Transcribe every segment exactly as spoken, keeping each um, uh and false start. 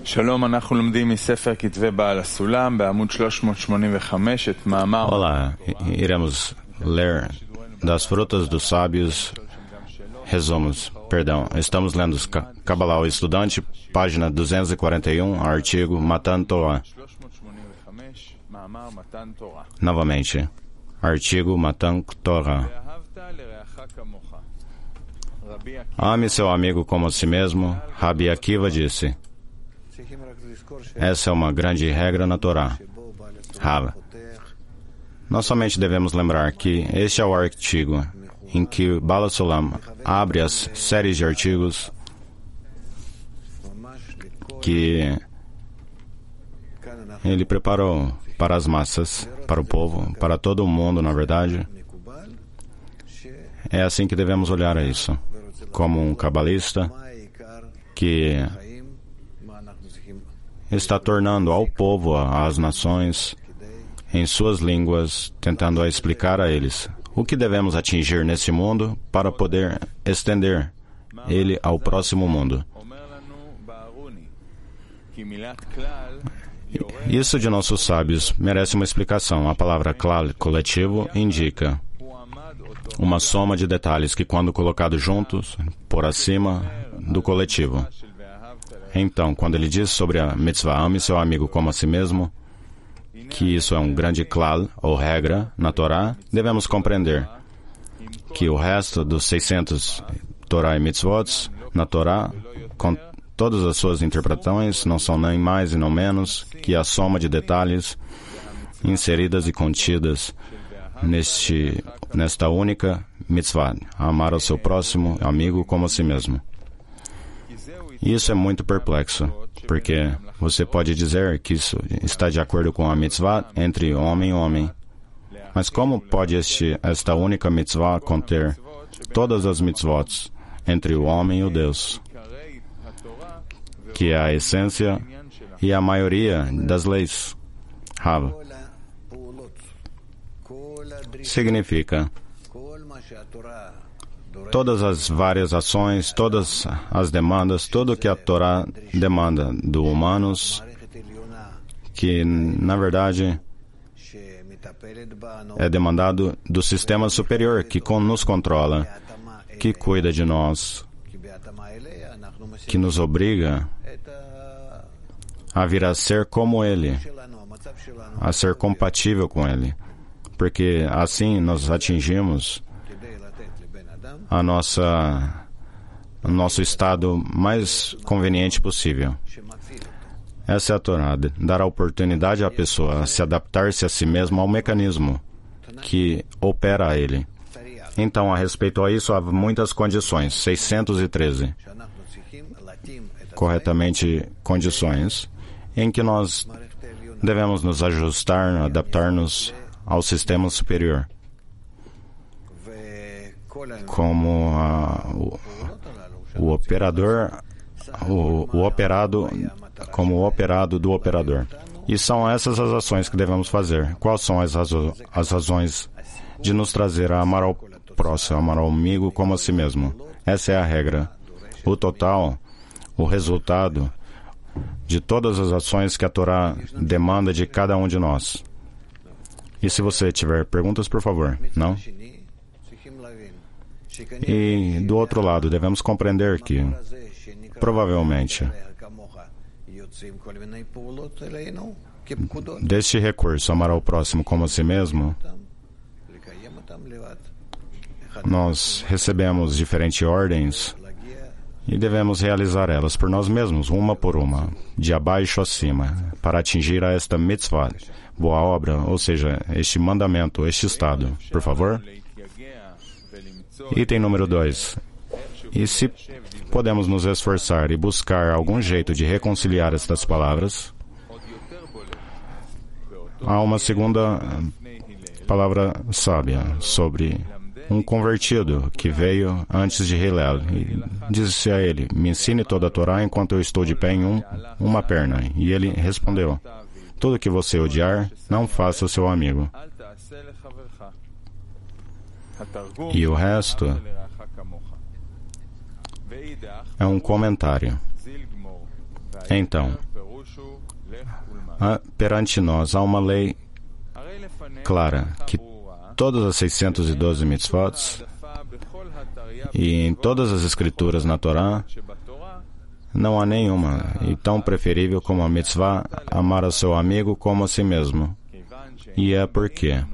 שלום, אנחנו לומדים מספר כתבי בעל הסולם בעמוד שלוש מאות שמונים וחמש את מאמר. Olá, iremos ler das frutas dos sábios, resumos, perdão, estamos lendo Kabbalah ao Estudante, página duzentos e quarenta e um, artigo Matan Torah. Novamente, artigo Matan Torah. Ame seu amigo como a si mesmo, Rabi Akiva disse. Essa é uma grande regra na Torá. Rav, nós somente devemos lembrar que este é o artigo em que Baal HaSulam abre as séries de artigos que ele preparou para as massas, para o povo, para todo o mundo, na verdade. É assim que devemos olhar a isso, como um cabalista que está tornando ao povo, às nações, em suas línguas, tentando explicar a eles o que devemos atingir nesse mundo para poder estender ele ao próximo mundo. Isso de nossos sábios merece uma explicação. A palavra klal, coletivo, indica uma soma de detalhes que, quando colocados juntos, por acima do coletivo. Então, quando ele diz sobre a mitzvah, ame seu amigo como a si mesmo, que isso é um grande klal, ou regra, na Torá, devemos compreender que o resto dos seiscentos Torá e mitzvot, na Torá, com todas as suas interpretações, não são nem mais e não menos que a soma de detalhes inseridas e contidas neste, nesta única mitzvah, amar ao seu próximo amigo como a si mesmo. Isso é muito perplexo, porque você pode dizer que isso está de acordo com a mitzvah entre homem e homem. Mas como pode este, esta única mitzvah conter todas as mitzvot entre o homem e o Deus, que é a essência e a maioria das leis? Rav, significa todas as várias ações, todas as demandas, tudo que a Torá demanda do humanos, que, na verdade, é demandado do sistema superior que nos controla, que cuida de nós, que nos obriga a vir a ser como Ele, a ser compatível com Ele, porque assim nós atingimos a nossa, o nosso estado mais conveniente possível. Essa é a Torá, dar a oportunidade à pessoa a se adaptar-se a si mesma ao mecanismo que opera a ele. Então, a respeito a isso, há muitas condições, seiscentos e treze, corretamente condições, em que nós devemos nos ajustar, adaptar-nos ao sistema superior, como a, o, o operador, o, o operado, como o operado do operador. E são essas as ações que devemos fazer. Quais são as, razo, as razões de nos trazer a amar ao próximo, amar ao amigo como a si mesmo? Essa é a regra. O total, o resultado de todas as ações que a Torá demanda de cada um de nós. E se você tiver perguntas, por favor, não? E, do outro lado, devemos compreender que, provavelmente, deste recurso, amar ao próximo como a si mesmo, nós recebemos diferentes ordens e devemos realizar elas por nós mesmos, uma por uma, de abaixo a cima, para atingir a esta mitzvah, boa obra, ou seja, este mandamento, este estado. Por favor? Item número dois. E se podemos nos esforçar e buscar algum jeito de reconciliar estas palavras, há uma segunda palavra sábia sobre um convertido que veio antes de Hillel e disse a ele: me ensine toda a Torá enquanto eu estou de pé em um, uma perna. E ele respondeu: tudo que você odiar, não faça ao seu amigo. E o resto é um comentário. Então, Ah, perante nós, há uma lei clara que todas as seiscentas e doze mitzvot e em todas as escrituras na Torá não há nenhuma e tão preferível como a mitzvah amar ao seu amigo como a si mesmo. E é porque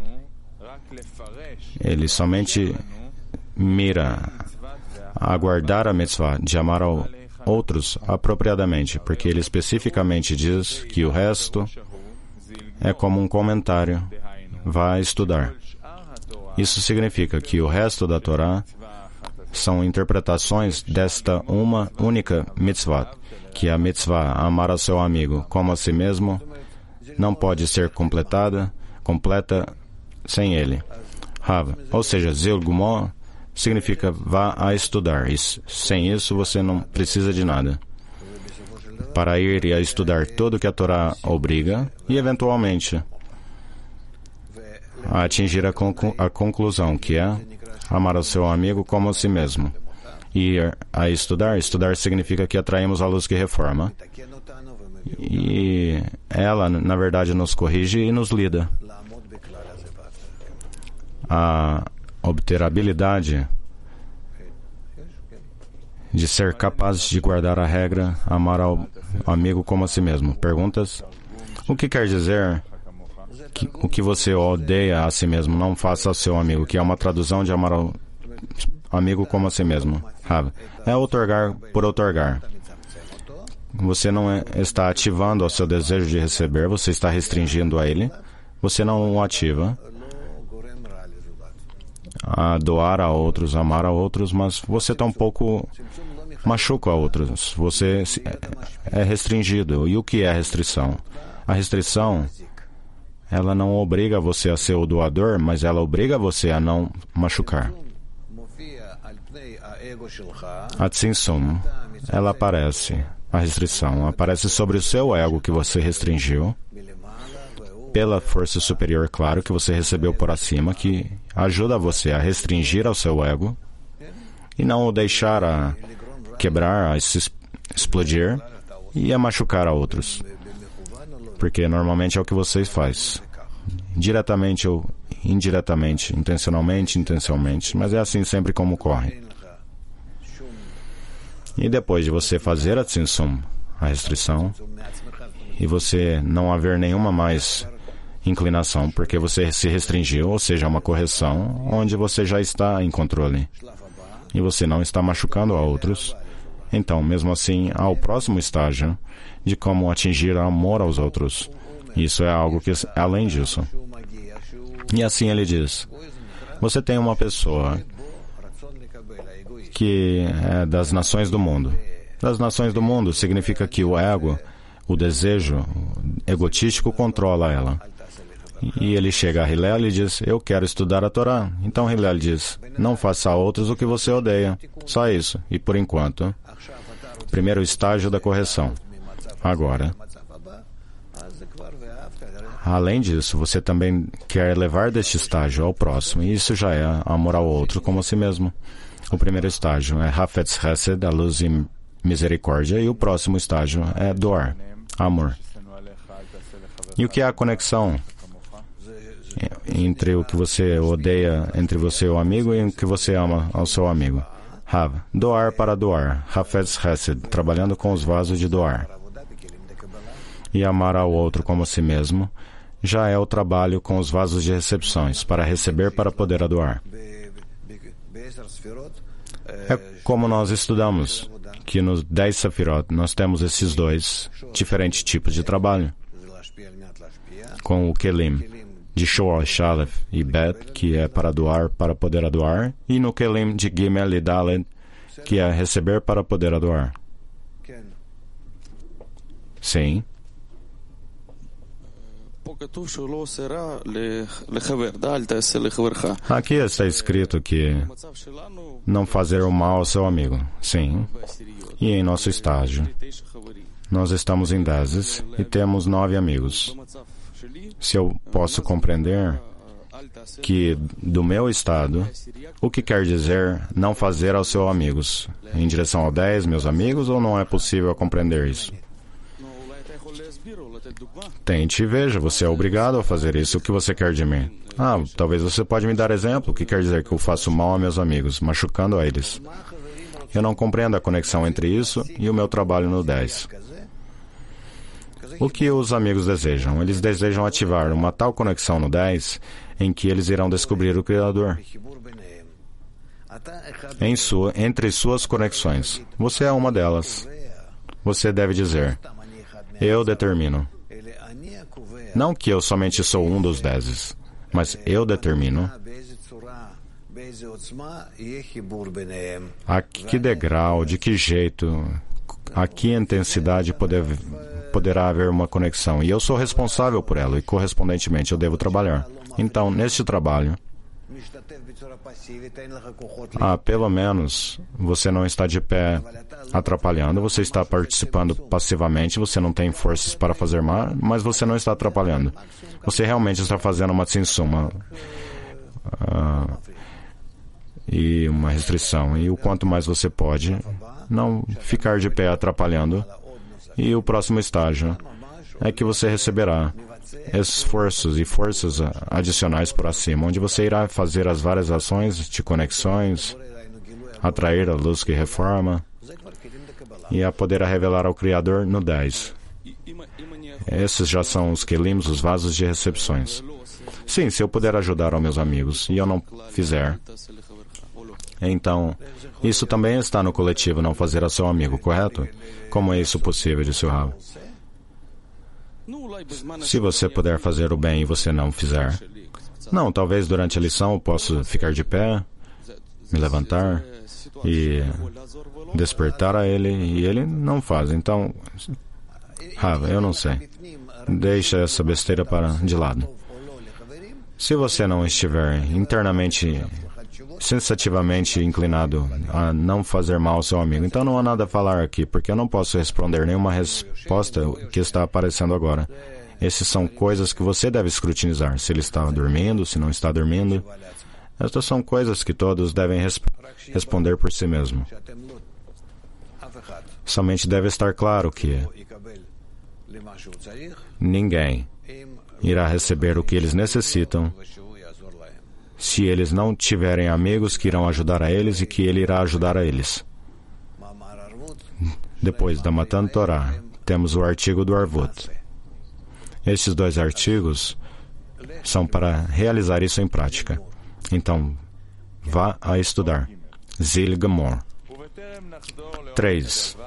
ele somente mira a guardar a mitzvah de amar ao outros apropriadamente, porque ele especificamente diz que o resto é como um comentário. Vá estudar. Isso significa que o resto da Torá são interpretações desta uma única mitzvah, que a mitzvah amar ao seu amigo como a si mesmo não pode ser completada, completa sem ele. Rav, ou seja, Zil Gumó significa vá a estudar. Isso, sem isso você não precisa de nada. Para ir e a estudar tudo o que a Torá obriga e, eventualmente, a atingir a, conclu a conclusão, que é amar ao seu amigo como a si mesmo. E ir a estudar, estudar significa que atraímos a luz que reforma. E ela, na verdade, nos corrige e nos lida a obter a habilidade de ser capaz de guardar a regra, amar ao amigo como a si mesmo. Perguntas? O que quer dizer que o que você odeia a si mesmo, não faça ao seu amigo, que é uma tradução de amar ao amigo como a si mesmo? Rav, é outorgar por outorgar. Você não é, está ativando o seu desejo de receber, você está restringindo a ele, você não o ativa a doar a outros, amar a outros, mas você tampouco machuca a outros. Você é restringido. E o que é restrição? A restrição, ela não obriga você a ser o doador, mas ela obriga você a não machucar. A tzimtzum, ela aparece, a restrição, aparece sobre o seu ego que você restringiu, pela força superior, claro, que você recebeu por acima, que ajuda você a restringir ao seu ego e não o deixar a quebrar, a se explodir e a machucar a outros. Porque normalmente é o que você faz. Diretamente ou indiretamente, intencionalmente, intencionalmente, mas é assim sempre como ocorre. E depois de você fazer a tzimtzum, a restrição, e você não haver nenhuma mais inclinação, porque você se restringiu, ou seja, uma correção, onde você já está em controle. E você não está machucando a outros. Então, mesmo assim, há o próximo estágio de como atingir amor aos outros. Isso é algo que é além disso. E assim ele diz, você tem uma pessoa que é das nações do mundo. Das nações do mundo significa que o ego, o desejo egotístico controla ela. E ele chega a Hillel e diz, eu quero estudar a Torá. Então Hillel diz, não faça a outros o que você odeia. Só isso. E por enquanto, primeiro estágio da correção. Agora, além disso, você também quer levar deste estágio ao próximo. E isso já é amor ao outro como a si mesmo. O primeiro estágio é Hafetz Hesed, a luz e misericórdia. E o próximo estágio é doar, amor. E o que é a conexão entre o que você odeia entre você e o amigo e o que você ama ao seu amigo? Hav, doar para doar. Hafetz Hesed, trabalhando com os vasos de doar. E amar ao outro como a si mesmo já é o trabalho com os vasos de recepções, para receber para poder doar. É como nós estudamos, que nos dez Sefirot nós temos esses dois diferentes tipos de trabalho. Com o Kelim de Shoal, Shalef e Bet, que é para doar, para poder doar, e no Kelim de Gimel e Dalet, que é receber para poder doar. Sim. Aqui está escrito que não fazer o mal ao seu amigo. Sim. E em nosso estágio, nós estamos em dez e temos nove amigos. Se eu posso compreender que, do meu estado, o que quer dizer não fazer aos seus amigos? Em direção ao dez, meus amigos, ou não é possível compreender isso? Tente e veja, você é obrigado a fazer isso. O que você quer de mim? Ah, talvez você pode me dar exemplo. O que quer dizer que eu faço mal a meus amigos, machucando a eles? Eu não compreendo a conexão entre isso e o meu trabalho no dez. O que os amigos desejam? Eles desejam ativar uma tal conexão no dez em que eles irão descobrir o Criador. Em sua, entre suas conexões, você é uma delas. Você deve dizer, eu determino. Não que eu somente sou um dos dezes, mas eu determino a que degrau, de que jeito, a que intensidade poder, poderá haver uma conexão. E eu sou responsável por ela e, correspondentemente, eu devo trabalhar. Então, neste trabalho, ah, pelo menos você não está de pé atrapalhando, você está participando passivamente, você não tem forças para fazer mal, mas você não está atrapalhando. Você realmente está fazendo uma tsinsuma uh, e uma restrição. E o quanto mais você pode não ficar de pé atrapalhando. E o próximo estágio é que você receberá esforços e forças adicionais por acima, onde você irá fazer as várias ações de conexões, atrair a luz que reforma e a poder revelar ao Criador no dez. Esses já são os quilimos, os vasos de recepções. Sim, se eu puder ajudar aos meus amigos e eu não fizer, então isso também está no coletivo, não fazer a seu amigo, correto? Como é isso possível, disse o Rav? Se você puder fazer o bem e você não fizer, não, talvez durante a lição eu possa ficar de pé, me levantar e despertar a ele, e ele não faz. Então, Rav, eu não sei. Deixa essa besteira para de lado. Se você não estiver internamente, sensitivamente inclinado a não fazer mal ao seu amigo, então não há nada a falar aqui, porque eu não posso responder nenhuma resposta que está aparecendo agora. Essas são coisas que você deve escrutinizar. Se ele está dormindo, se não está dormindo. Estas são coisas que todos devem resp- responder por si mesmo. Somente deve estar claro que ninguém irá receber o que eles necessitam se eles não tiverem amigos que irão ajudar a eles e que ele irá ajudar a eles. Depois da Matan Torah, temos o artigo do Arvut. Estes dois artigos são para realizar isso em prática. Então, vá a estudar. Zil Gamor. três.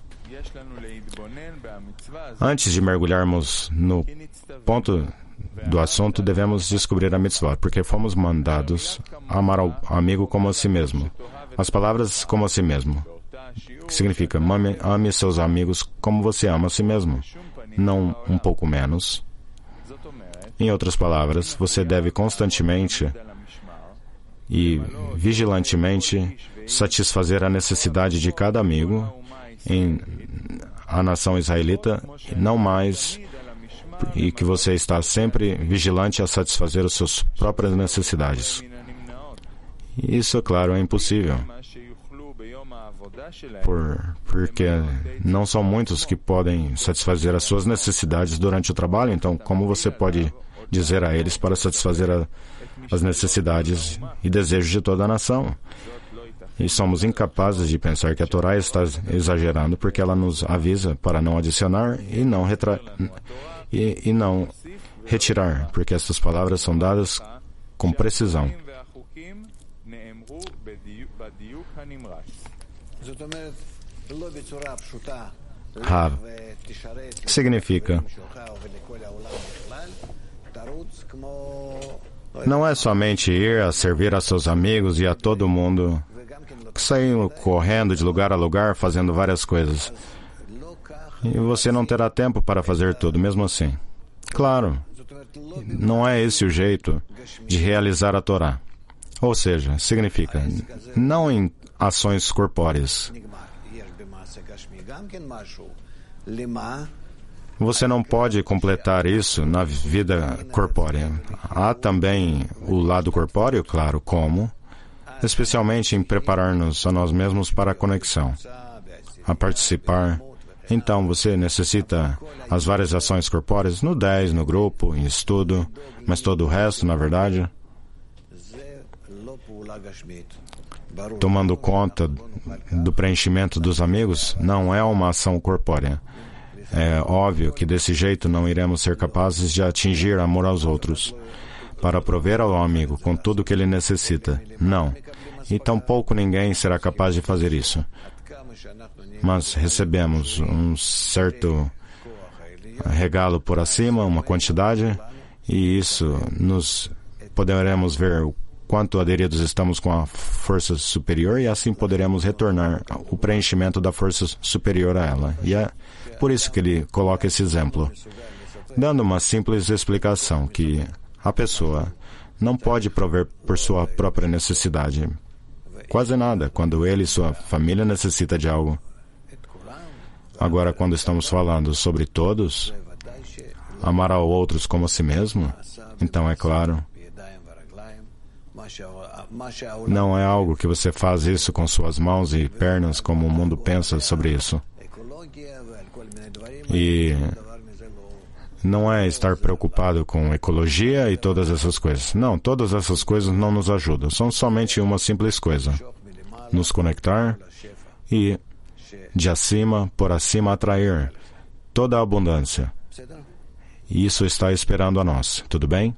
Antes de mergulharmos no ponto do assunto, devemos descobrir a mitzvah, porque fomos mandados a amar ao amigo como a si mesmo. As palavras como a si mesmo, que significa, ame, ame seus amigos como você ama a si mesmo, não um pouco menos. Em outras palavras, você deve constantemente e vigilantemente satisfazer a necessidade de cada amigo em a nação israelita, não mais, e que você está sempre vigilante a satisfazer as suas próprias necessidades. Isso, claro, é impossível, por, porque não são muitos que podem satisfazer as suas necessidades durante o trabalho, então como você pode dizer a eles para satisfazer a, as necessidades e desejos de toda a nação? E somos incapazes de pensar que a Torá está exagerando, porque ela nos avisa para não adicionar e não, retra... e, e não retirar, porque essas palavras são dadas com precisão. Rav significa não é somente ir a servir a seus amigos e a todo mundo, que saem correndo de lugar a lugar, fazendo várias coisas. E você não terá tempo para fazer tudo, mesmo assim. Claro, não é esse o jeito de realizar a Torá. Ou seja, significa, não em ações corpóreas. Você não pode completar isso na vida corpórea. Há também o lado corpóreo, claro, como, especialmente em preparar-nos a nós mesmos para a conexão, a participar Então, você necessita as várias ações corpóreas no dez, no grupo, em estudo, mas todo o resto, na verdade, tomando conta do preenchimento dos amigos, não é uma ação corpórea. É óbvio que desse jeito não iremos ser capazes de atingir amor aos outros, para prover ao amigo com tudo o que ele necessita. Não. E tampouco ninguém será capaz de fazer isso. Mas recebemos um certo regalo por acima, uma quantidade, e isso nos poderemos ver o quanto aderidos estamos com a força superior, e assim poderemos retornar o preenchimento da força superior a ela. E é por isso que ele coloca esse exemplo, dando uma simples explicação que a pessoa não pode prover por sua própria necessidade quase nada, quando ele e sua família necessitam de algo. Agora, quando estamos falando sobre todos, amar ao outros como a si mesmo, então é claro, não é algo que você faz isso com suas mãos e pernas, como o mundo pensa sobre isso. E não é estar preocupado com ecologia e todas essas coisas. Não, todas essas coisas não nos ajudam. São somente uma simples coisa: nos conectar e, de acima, por acima, atrair toda a abundância. E isso está esperando a nós. Tudo bem?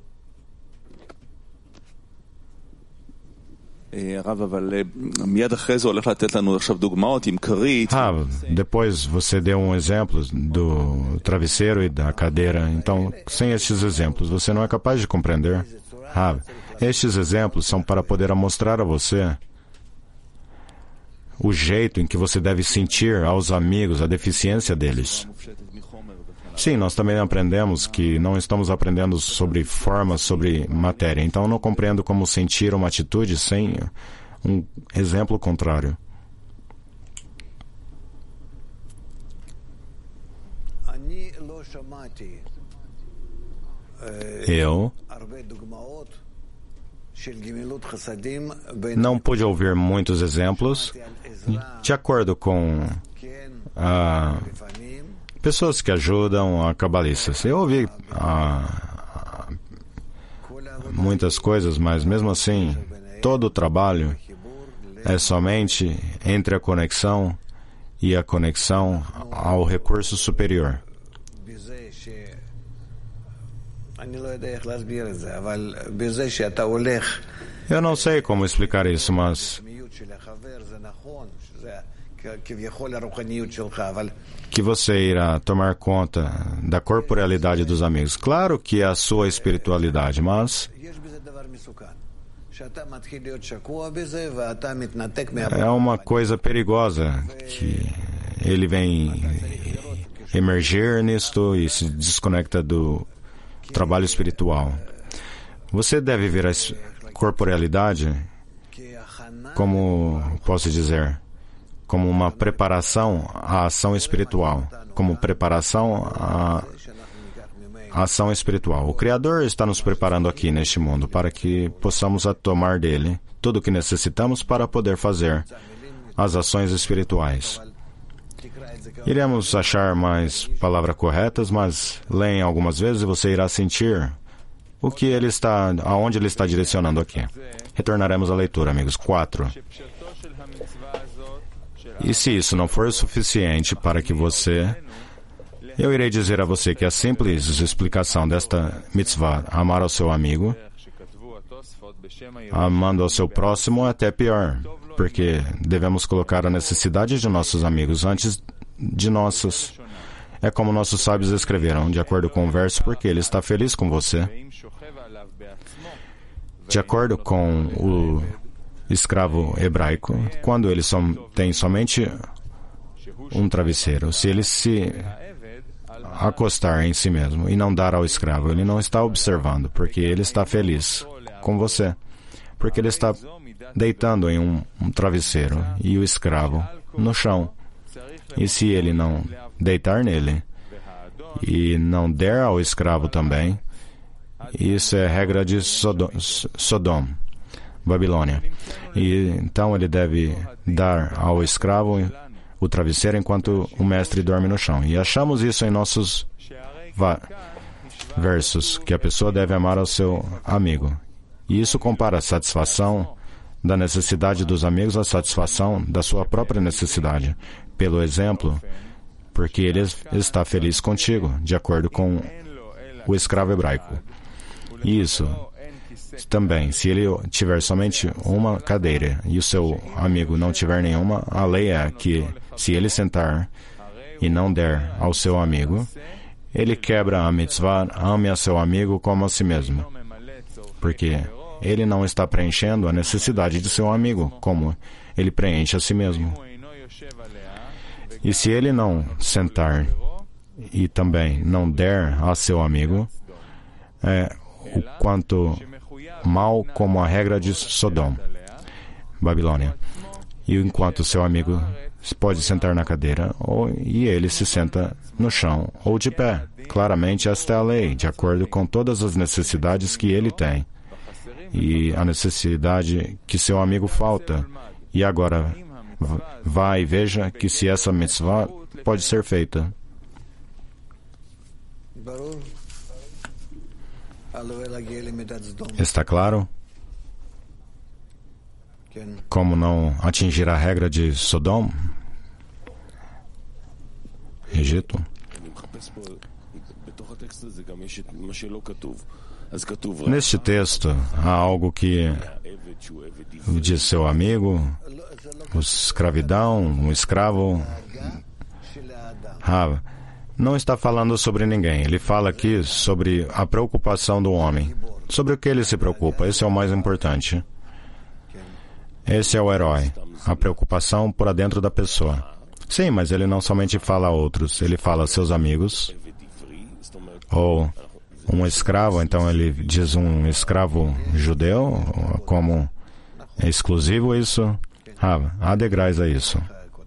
Ah, depois você deu um exemplo do travesseiro e da cadeira. Então, sem estes exemplos, você não é capaz de compreender. Ah, estes exemplos são para poder mostrar a você o jeito em que você deve sentir aos amigos a deficiência deles. Sim, nós também aprendemos que não estamos aprendendo sobre formas, sobre matéria. Então, eu não compreendo como sentir uma atitude sem um exemplo contrário. Eu não pude ouvir muitos exemplos de acordo com a pessoas que ajudam a cabalistas. Eu ouvi ah, muitas coisas, mas mesmo assim, todo o trabalho é somente entre a conexão e a conexão ao recurso superior. Eu não sei como explicar isso, mas que você irá tomar conta da corporealidade dos amigos. Claro que é a sua espiritualidade, mas é uma coisa perigosa que ele vem emergir nisto e se desconecta do trabalho espiritual. Você deve ver a corporealidade como, posso dizer, como uma preparação à ação espiritual, como preparação à ação espiritual. O Criador está nos preparando aqui neste mundo para que possamos tomar dele tudo o que necessitamos para poder fazer as ações espirituais. Iremos achar mais palavras corretas, mas leem algumas vezes e você irá sentir o que ele está, aonde ele está direcionando aqui. Retornaremos à leitura, amigos. Quatro. E se isso não for suficiente para que você... Eu irei dizer a você que a simples explicação desta mitzvah, amar ao seu amigo, amando ao seu próximo, é até pior, porque devemos colocar a necessidade de nossos amigos antes de nossas. É como nossos sábios escreveram, de acordo com o verso, porque ele está feliz com você. De acordo com o escravo hebraico, quando ele som, tem somente um travesseiro, se ele se acostar em si mesmo e não dar ao escravo, ele não está observando, porque ele está feliz com você, porque ele está deitando em um, um travesseiro e o escravo no chão. E se ele não deitar nele e não der ao escravo também, isso é regra de Sodom, Sodom Babilônia. E então ele deve dar ao escravo o travesseiro enquanto o mestre dorme no chão. E achamos isso em nossos versos, que a pessoa deve amar ao seu amigo. E isso compara a satisfação da necessidade dos amigos à satisfação da sua própria necessidade. Pelo exemplo, porque ele está feliz contigo, de acordo com o escravo hebraico. Isso também, se ele tiver somente uma cadeira e o seu amigo não tiver nenhuma, a lei é que, se ele sentar e não der ao seu amigo, ele quebra a mitzvah, ame a seu amigo como a si mesmo, porque ele não está preenchendo a necessidade de seu amigo, como ele preenche a si mesmo. E se ele não sentar e também não der a seu amigo, é o quanto mal como a regra de Sodom, Babilônia. E enquanto seu amigo pode sentar na cadeira, ou, e ele se senta no chão ou de pé. Claramente, esta é a lei, de acordo com todas as necessidades que ele tem. E a necessidade que seu amigo falta. E agora, vá e veja que se essa mitzvah pode ser feita. Está claro? Como não atingir a regra de Sodom, Egito? Neste texto, há algo que diz seu amigo, o escravidão, um escravo. Ah, não está falando sobre ninguém. Ele fala aqui sobre a preocupação do homem. Sobre o que ele se preocupa. Esse é o mais importante. Esse é o herói. A preocupação por dentro da pessoa. Sim, mas ele não somente fala a outros. Ele fala a seus amigos. Ou um escravo. Então ele diz um escravo judeu. Como é exclusivo isso. Ah, há degraus a isso.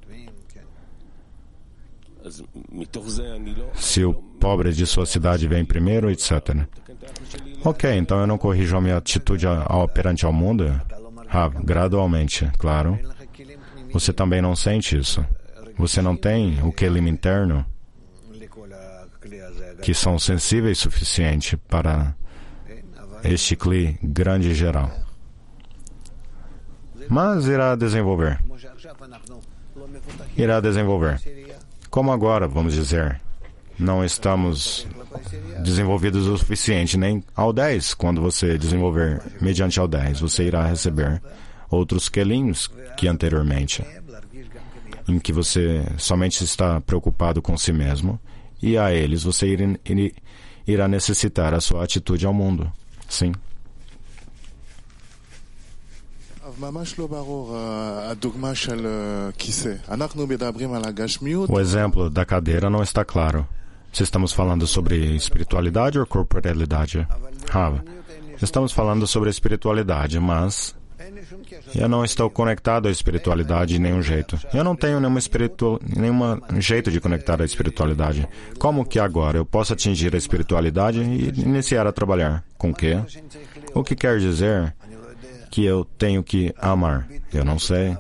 Se o pobre de sua cidade vem primeiro, etcétera. Ok, então eu não corrijo a minha atitude ao, perante ao mundo? Ah, gradualmente, claro. Você também não sente isso. Você não tem o kelim interno que são sensíveis o suficiente para este kli grande e geral. Mas irá desenvolver. Irá desenvolver. Como agora, vamos dizer, não estamos desenvolvidos o suficiente, nem ao dez. Quando você desenvolver mediante ao dez, você irá receber outros kelims que anteriormente, em que você somente está preocupado com si mesmo, e a eles você irá, irá necessitar a sua atitude ao mundo. Sim. O exemplo da cadeira não está claro. Se estamos falando sobre espiritualidade ou corporalidade? Rav, estamos falando sobre espiritualidade, mas eu não estou conectado à espiritualidade de nenhum jeito. Eu não tenho nenhum espiritu... nenhum jeito de conectar à espiritualidade. Como que agora eu posso atingir a espiritualidade e iniciar a trabalhar? Com o quê? O que quer dizer que eu tenho que amar? Eu não sei.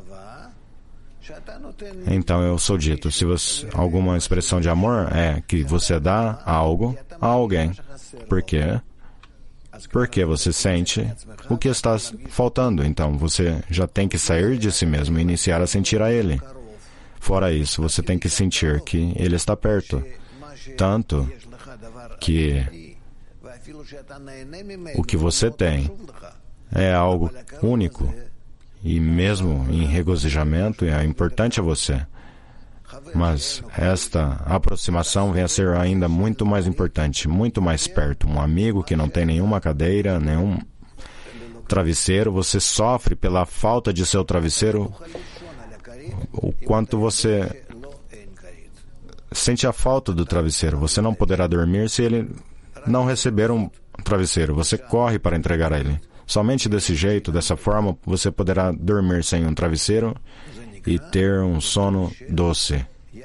Então eu sou dito, se você, alguma expressão de amor é que você dá algo a alguém. Por quê? Porque você sente o que está faltando. Então você já tem que sair de si mesmo e iniciar a sentir a ele. Fora isso, você tem que sentir que ele está perto. Tanto que o que você tem é algo único, e mesmo em regozijamento é importante a você. Mas esta aproximação vem a ser ainda muito mais importante, muito mais perto. Um amigo que não tem nenhuma cadeira, nenhum travesseiro, você sofre pela falta de seu travesseiro, o quanto você sente a falta do travesseiro. Você não poderá dormir se ele não receber um travesseiro. Você corre para entregar a ele. Somente desse jeito, dessa forma, você poderá dormir sem um travesseiro e ter um sono doce.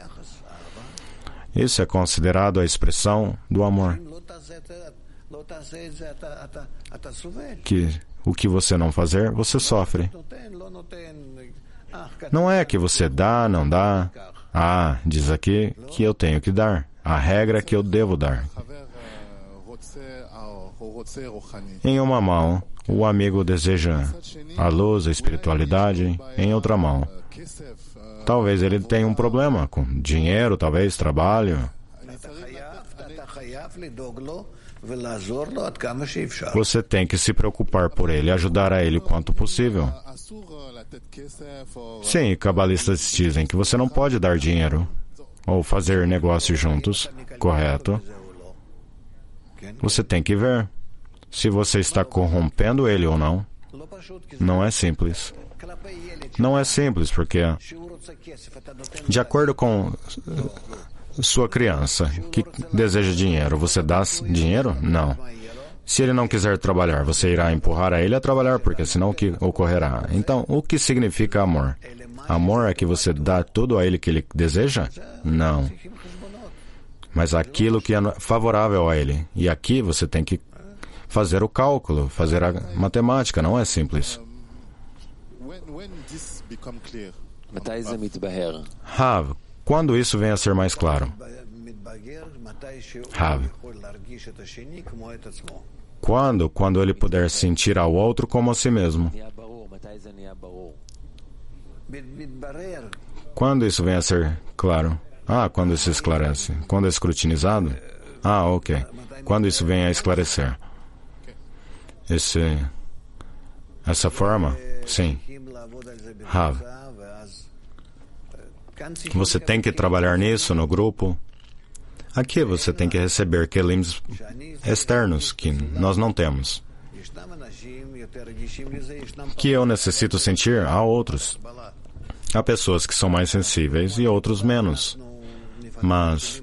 Isso é considerado a expressão do amor. Que o que você não fazer, você sofre. Não é que você dá, não dá. Ah, diz aqui que eu tenho que dar. A regra é que eu devo dar. Em uma mão, o amigo deseja a luz, a espiritualidade. Em outra mão, talvez ele tenha um problema com dinheiro, talvez trabalho. Você tem que se preocupar por ele, ajudar a ele o quanto possível. Sim, cabalistas dizem que você não pode dar dinheiro ou fazer negócios juntos, correto? Você tem que ver se você está corrompendo ele ou não. Não é simples. Não é simples, porque, de acordo com sua criança, que deseja dinheiro, você dá dinheiro? Não. Se ele não quiser trabalhar, você irá empurrar a ele a trabalhar, porque senão o que ocorrerá? Então, o que significa amor? Amor é que você dá tudo a ele que ele deseja? Não. Mas aquilo que é favorável a ele. E aqui você tem que fazer o cálculo, fazer a matemática, não é simples. Rav, quando isso vem a ser mais claro? Rav, quando, quando ele puder sentir ao outro como a si mesmo. Quando isso vem a ser claro? Ah, quando isso esclarece. Quando é escrutinizado? Ah, ok. Quando isso vem a esclarecer. Esse, essa forma? Sim. Rav, você tem que trabalhar nisso no grupo. Aqui você tem que receber kelims externos que nós não temos. Que eu necessito sentir a outros. Há pessoas que são mais sensíveis e outros menos. Mas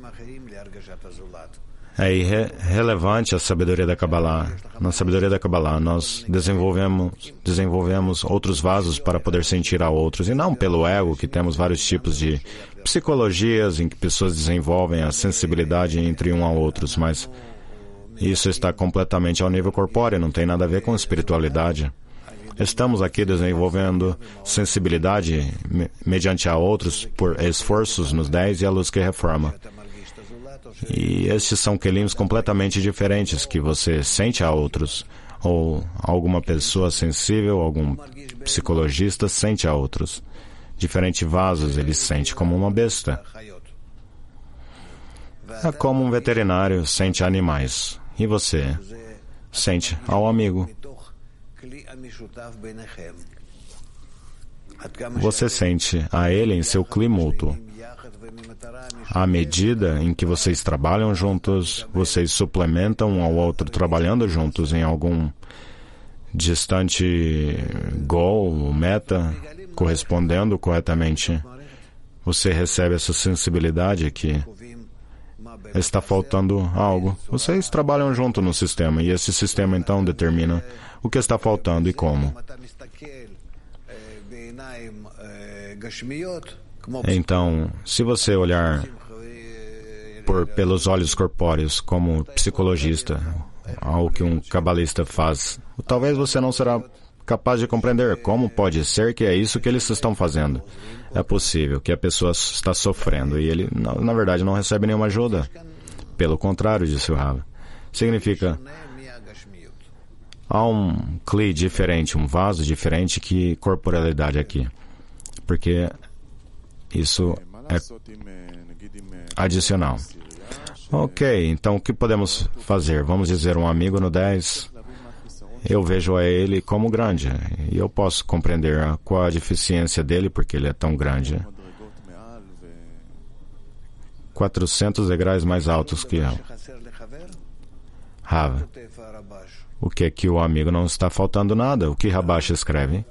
é irrelevante a sabedoria da Kabbalah. Na sabedoria da Kabbalah, nós desenvolvemos, desenvolvemos outros vasos para poder sentir a outros, e não pelo ego, que temos vários tipos de psicologias em que pessoas desenvolvem a sensibilidade entre um a outros, mas isso está completamente ao nível corpóreo, não tem nada a ver com espiritualidade. Estamos aqui desenvolvendo sensibilidade me- mediante a outros por esforços nos dez e a luz que reforma. E estes são kelims completamente diferentes que você sente a outros, ou alguma pessoa sensível, algum psicologista sente a outros. Diferentes vasos ele sente como uma besta. É como um veterinário sente animais. E você sente ao amigo. Você sente a ele em seu clima mútuo. À medida em que vocês trabalham juntos, vocês suplementam um ao outro trabalhando juntos em algum distante goal, meta, correspondendo corretamente. Você recebe essa sensibilidade que está faltando algo. Vocês trabalham junto no sistema e esse sistema então determina o que está faltando e como. Então, se você olhar por, pelos olhos corpóreos como psicologista, algo que um cabalista faz, talvez você não será capaz de compreender como pode ser que é isso que eles estão fazendo. É possível que a pessoa está sofrendo e ele, na, na verdade, não recebe nenhuma ajuda. Pelo contrário, disse o Rav. Significa, há um cli diferente, um vaso diferente que corporalidade aqui. Porque isso é adicional. Ok, então o que podemos fazer? Vamos dizer, um amigo no dez, eu vejo a ele como grande, e eu posso compreender qual a deficiência dele, porque ele é tão grande. quatrocentos degraus mais altos que eu. Rav, o que é que o amigo não está faltando nada? O que Rabash escreve?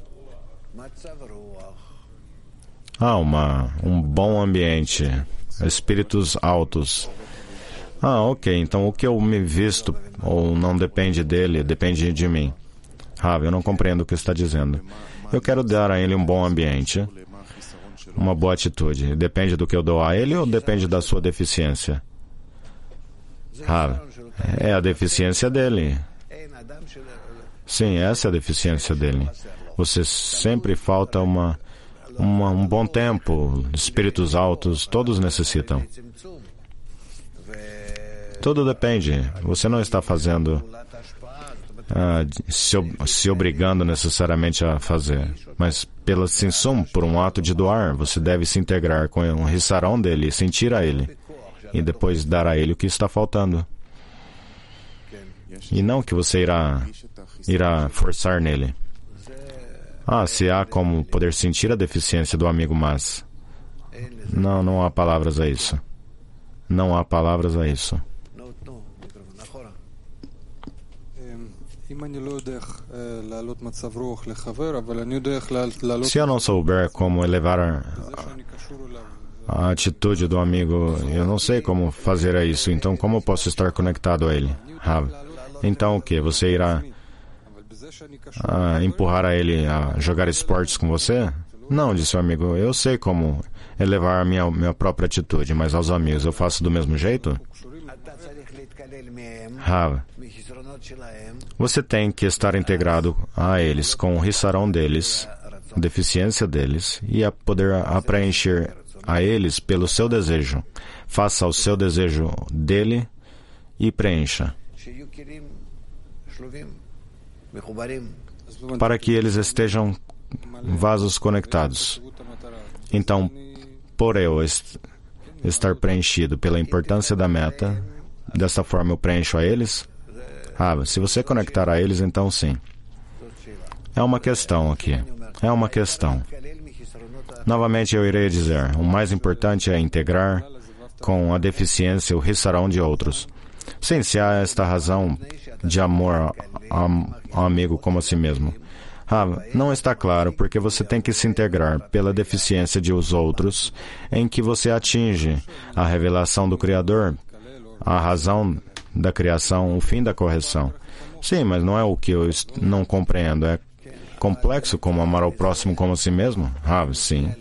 Ah, uma, um bom ambiente, espíritos altos. Ah, ok, então o que eu me visto ou não depende dele, depende de mim. Rav, eu não compreendo o que está dizendo. Eu quero dar a ele um bom ambiente, uma boa atitude. Depende do que eu dou a ele ou depende da sua deficiência? Rav, é a deficiência dele. Sim, essa é a deficiência dele. Você sempre falta uma uma, um bom tempo, espíritos altos, todos necessitam. Tudo depende. Você não está fazendo, ah, se, se obrigando necessariamente a fazer. Mas, pela Sinsum, por um ato de doar, você deve se integrar com o Hissaron dele, sentir a ele, e depois dar a ele o que está faltando. E não que você irá, irá forçar nele. Ah, se há como poder sentir a deficiência do amigo, mas... Não, não há palavras a isso. Não há palavras a isso. Se eu não souber como elevar a atitude do amigo, eu não sei como fazer isso. Então, como eu posso estar conectado a ele? Rav. Então, o que? Você irá a empurrar a ele a jogar esportes com você? Não, disse o amigo. Eu sei como elevar a minha, minha própria atitude, mas aos amigos eu faço do mesmo jeito? Rav. Você tem que estar integrado a eles, com o Hissaron deles, a deficiência deles, e a poder a preencher a eles pelo seu desejo. Faça o seu desejo dele e preencha. Para que eles estejam vasos conectados. Então, por eu est estar preenchido pela importância da meta, dessa forma eu preencho a eles? Ah, se você conectar a eles, então sim. É uma questão aqui. É uma questão. Novamente eu irei dizer, o mais importante é integrar com a deficiência o Hissaron de outros. Sim, se há esta razão de amor ao amigo como a si mesmo. Ah, não está claro, porque você tem que se integrar pela deficiência de os outros, em que você atinge a revelação do Criador, a razão da criação, o fim da correção. Sim, mas não é o que eu não compreendo. É complexo como amar ao próximo como a si mesmo? Ah, sim.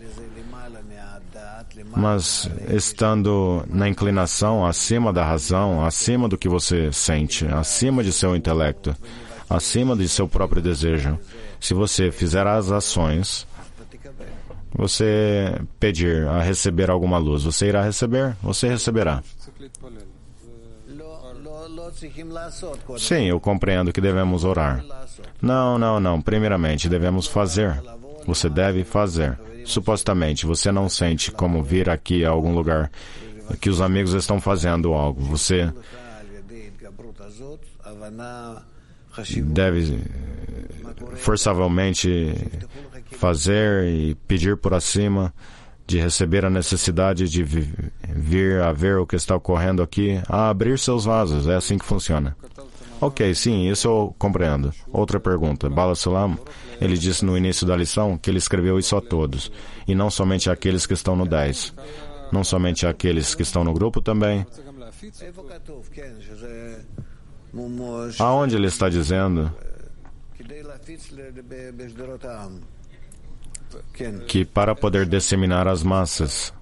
Mas estando na inclinação acima da razão, acima do que você sente, acima de seu intelecto, acima de seu próprio desejo, se você fizer as ações, você pedir a receber alguma luz, você irá receber, você receberá. Sim, eu compreendo que devemos orar. Não, não, não. Primeiramente, devemos fazer. Você deve fazer. Supostamente, você não sente como vir aqui a algum lugar que os amigos estão fazendo algo. Você deve forçavelmente fazer e pedir por acima de receber a necessidade de vir a ver o que está ocorrendo aqui, a abrir seus vasos. É assim que funciona. Ok, sim, isso eu compreendo. Outra pergunta. Bala Sulam, ele disse no início da lição que ele escreveu isso a todos, e não somente àqueles que estão no dez. Não somente àqueles que estão no grupo também. Aonde ele está dizendo que para poder disseminar as massas.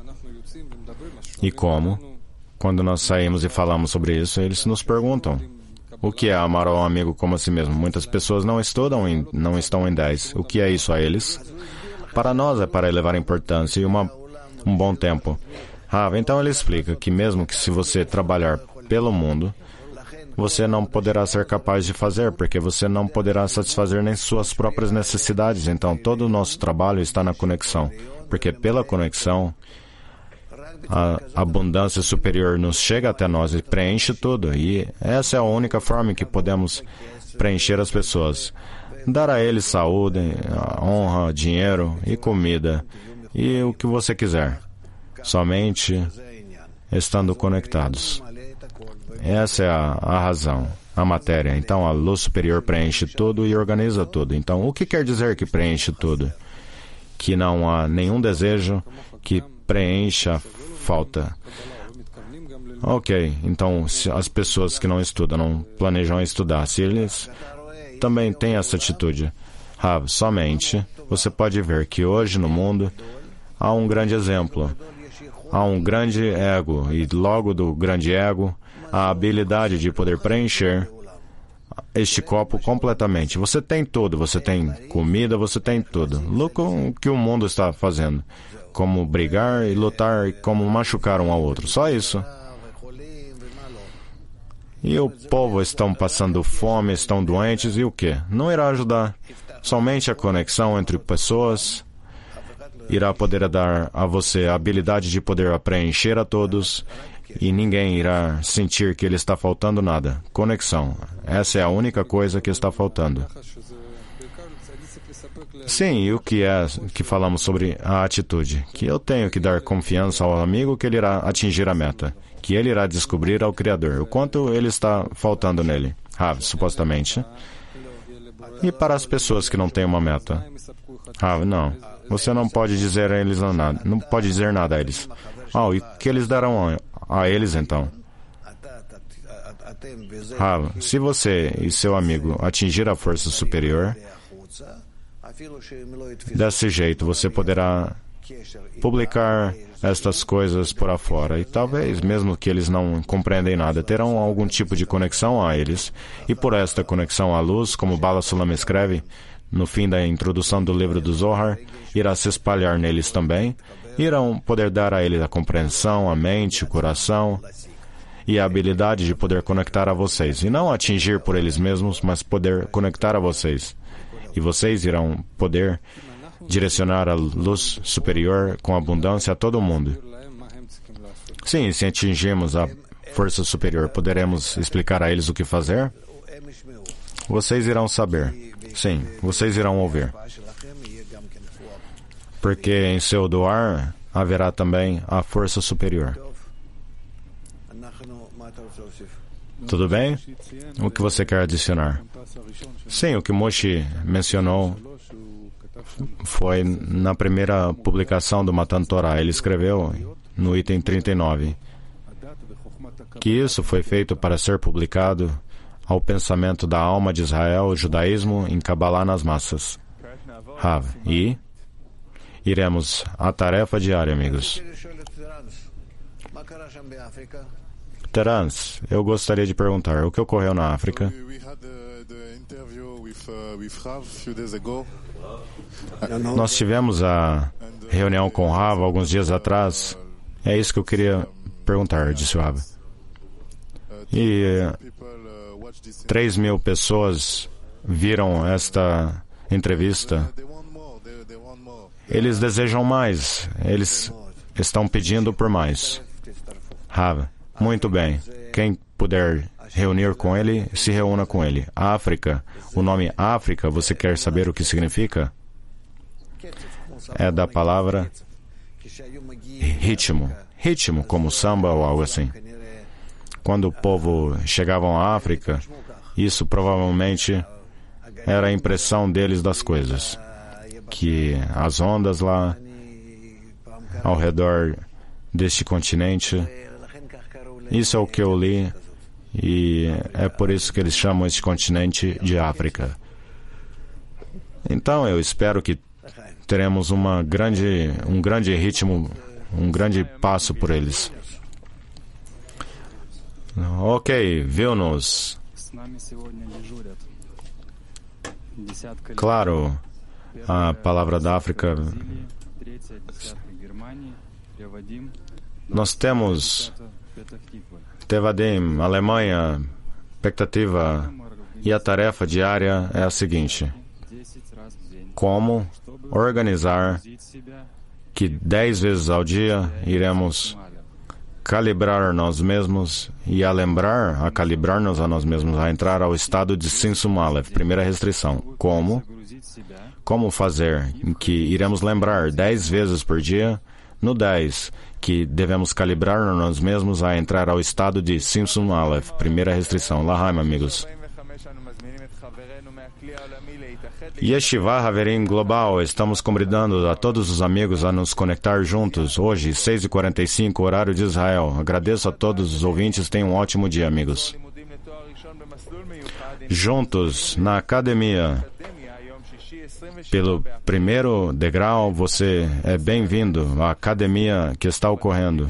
E como? Quando nós saímos e falamos sobre isso, eles nos perguntam: o que é amar ao amigo como a si mesmo? Muitas pessoas não estudam, em, não estão em dez. O que é isso a eles? Para nós é para elevar a importância e uma, um bom tempo. Ah, então ele explica que mesmo que se você trabalhar pelo mundo, você não poderá ser capaz de fazer, porque você não poderá satisfazer nem suas próprias necessidades. Então, todo o nosso trabalho está na conexão, porque pela conexão, a abundância superior nos chega até nós e preenche tudo. E essa é a única forma em que podemos preencher as pessoas. Dar a eles saúde, honra, dinheiro e comida, e o que você quiser. Somente estando conectados. Essa é a, a razão, a matéria. Então, a luz superior preenche tudo e organiza tudo. Então, o que quer dizer que preenche tudo? Que não há nenhum desejo que preencha a falta. Ok, então, se as pessoas que não estudam, não planejam estudar, se eles também têm essa atitude, ah, somente você pode ver que hoje no mundo há um grande exemplo. Há um grande ego, e logo do grande ego, a habilidade de poder preencher este copo completamente. Você tem tudo, você tem comida, você tem tudo. Louco o que o mundo está fazendo. Como brigar e lutar e como machucar um ao outro. Só isso. E o povo estão passando fome, estão doentes e o quê? Não irá ajudar. Somente a conexão entre pessoas irá poder dar a você a habilidade de poder preencher a todos e ninguém irá sentir que lhe está faltando nada. Conexão. Essa é a única coisa que está faltando. Sim, e o que é que falamos sobre a atitude? Que eu tenho que dar confiança ao amigo que ele irá atingir a meta. Que ele irá descobrir ao Criador o quanto ele está faltando nele. Rav, supostamente. E para as pessoas que não têm uma meta? Rav, não. Você não pode dizer a eles nada. Não pode dizer nada a eles. Ah, oh, e o que eles darão a, a eles então? Rav, se você e seu amigo atingir a força superior, desse jeito você poderá publicar estas coisas por afora e talvez, mesmo que eles não compreendem nada, terão algum tipo de conexão a eles. E por esta conexão à luz, como Bala Sulam escreve no fim da introdução do livro do Zohar, irá se espalhar neles também. Irão poder dar a eles a compreensão, a mente, o coração e a habilidade de poder conectar a vocês. E não atingir por eles mesmos, mas poder conectar a vocês. E vocês irão poder direcionar a luz superior com abundância a todo mundo. Sim, se atingirmos a força superior, poderemos explicar a eles o que fazer? Vocês irão saber. Sim, vocês irão ouvir. Porque em seu doar haverá também a força superior. Tudo bem? O que você quer adicionar? Sim, o que Moshe mencionou foi na primeira publicação do Matan Torah. Ele escreveu no item trinta e nove que isso foi feito para ser publicado ao pensamento da alma de Israel, o judaísmo, em Kabbalah nas massas. Rav, e iremos à tarefa diária, amigos. Terence, eu gostaria de perguntar, o que ocorreu na África? Nós tivemos a reunião com o Rav alguns dias atrás. É isso que eu queria perguntar, disse o Rav. E três mil pessoas viram esta entrevista. Eles desejam mais. Eles estão pedindo por mais. Rav, muito bem. Quem puder reunir com ele, se reúna com ele. África, o nome África, você quer saber o que significa? É da palavra ritmo. Ritmo, como samba ou algo assim. Quando o povo chegava à África, isso provavelmente era a impressão deles das coisas. Que as ondas lá, ao redor deste continente, isso é o que eu li, e é por isso que eles chamam este continente de África. Então, eu espero que teremos uma grande, um grande ritmo, um grande passo por eles. Ok, Vilnius. Claro, a palavra da África. Nós temos Tevadim, Alemanha, expectativa, e a tarefa diária é a seguinte: como organizar que dez vezes ao dia iremos calibrar nós mesmos e a lembrar, a calibrar-nos a nós mesmos, a entrar ao estado de Simsum Aleph, primeira restrição. Como? Como fazer em que iremos lembrar dez vezes por dia, no dez, que devemos calibrar nós mesmos a entrar ao estado de Simsum Aleph, primeira restrição. Lahaim, amigos. Yeshiva Haverim Global, estamos convidando a todos os amigos a nos conectar juntos. Hoje, seis e quarenta e cinco, horário de Israel. Agradeço a todos os ouvintes. Tenham um ótimo dia, amigos. Juntos, na academia, pelo primeiro degrau, você é bem-vindo à academia que está ocorrendo.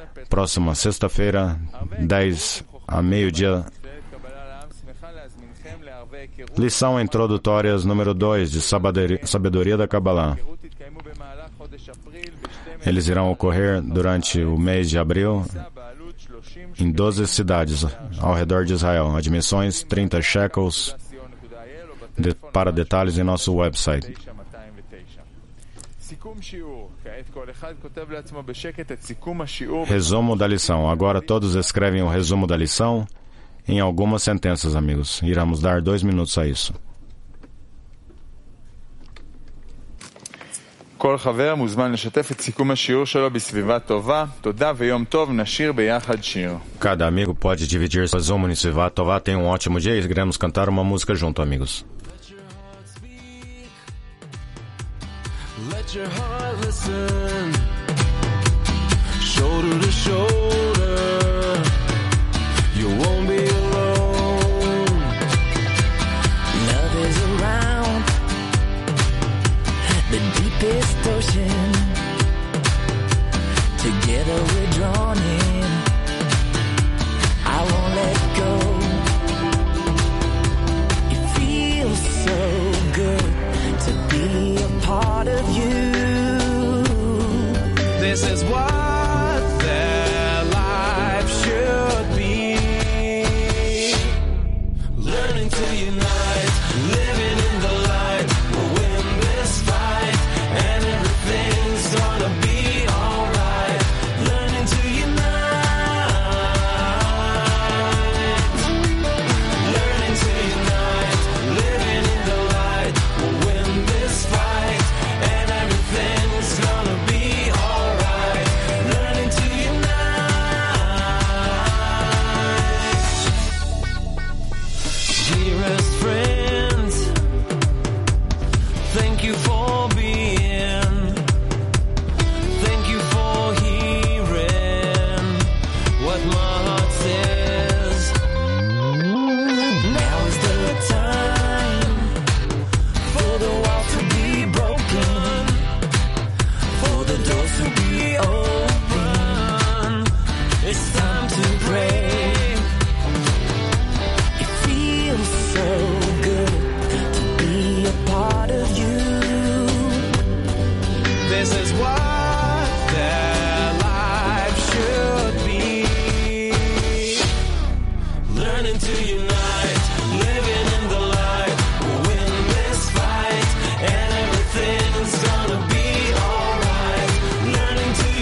Próxima sexta-feira, dez a meio-dia, Lição introdutórias número dois de Sabedoria da Kabbalah. Eles irão ocorrer durante o mês de abril em doze cidades ao redor de Israel. Admissões trinta shekels. De, para detalhes em nosso website. Resumo da lição. Agora todos escrevem o resumo da lição em algumas sentenças, amigos. Iremos dar dois minutos a isso. כל חבר מוזמן לשתף את סיכום השיעור שלו בסביבה טובה. תודה ויום טוב, נשיר ביחד שיר. Cada amigo pode dividir seu resumo em Sivá Tová. Tenha um ótimo dia e iremos cantar uma música junto, amigos. Let your heart listen, shoulder to shoulder, you won't be alone. Love is around the deepest ocean. Together we're drawn in. I won't let go. It feels so good to be a part of you. This is what their life should be. Learning to unite, living in the light. We'll win this fight, and everything's gonna be alright. Learning to unite, learning to unite, living in the light. We'll win this fight, and everything's gonna be alright. Learning to unite. Dearest friends, thank you for being, thank you for hearing what my heart says. Now is the time for the wall to be broken, for the doors to be open. It's time to pray. It feels so good to be a part of you. This is what their life should be. Learning to unite, living in the light. We'll win this fight, and everything's gonna be alright. Learning to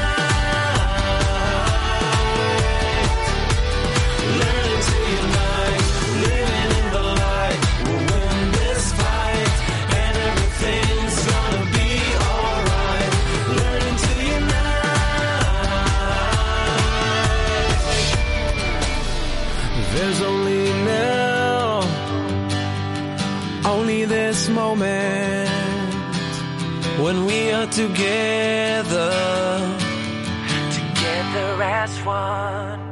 unite, learning to unite, living in the light. We'll win this fight, and everything's gonna be alright. Learning to unite. There's only now, only this moment, when we are together, Together as one.